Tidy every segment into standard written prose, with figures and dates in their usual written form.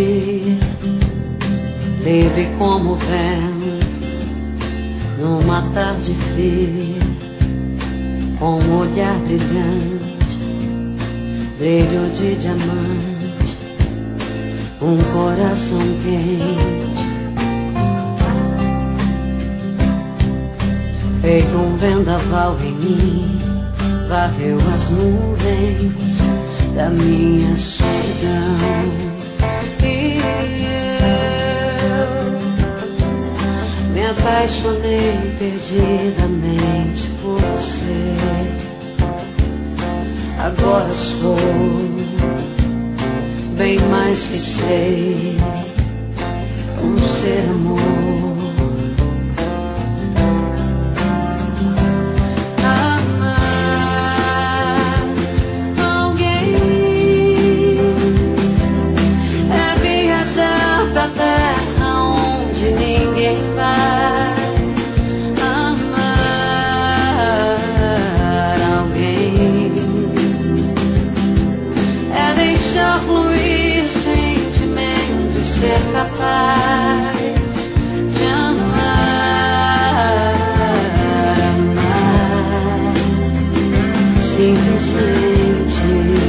dia, livre como o vento, numa tarde fria, com um olhar brilhante, brilho de diamante, um coração quente, feito um vendaval em mim, varreu as nuvens da minha solidão. E eu me apaixonei perdidamente por você. Agora sou bem mais que sei, um ser amor. Pra terra onde ninguém vai amar alguém, é deixar fluir sentimento e ser capaz de amar, amar simplesmente.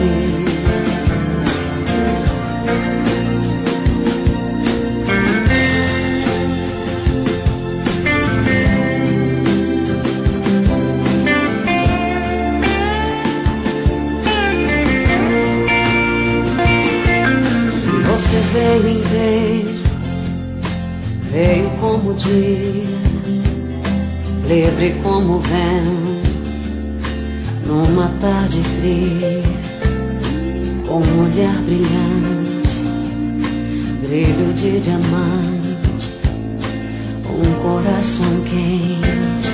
Você veio inteiro, veio como o dia, livre como o vento, numa tarde fria, com um olhar brilhante, brilho de diamante, um coração quente,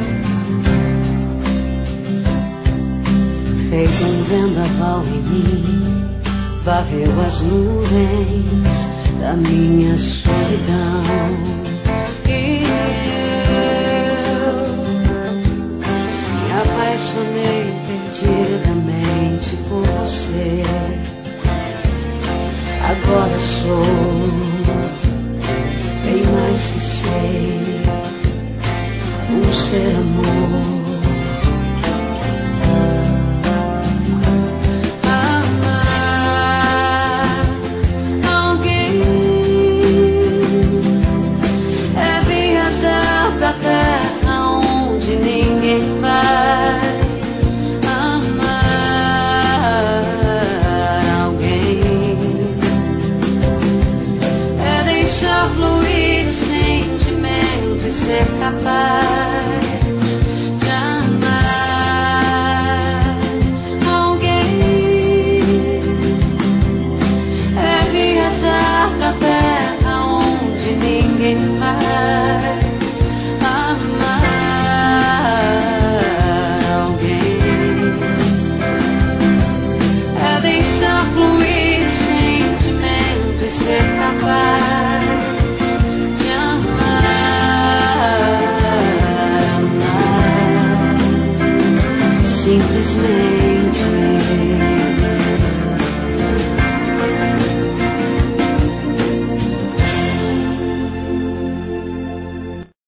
feito um vendaval em mim, varreu as nuvens da minha solidão. E eu me apaixonei perdidamente por você. Agora sou bem mais que sei, um ser amor. Pra terra onde ninguém vai amar alguém, é deixar fluir o sentimento e ser capaz de amar alguém, é viajar pra terra onde ninguém vai deixar fluir o sentimento e ser capaz de amar, amar simplesmente.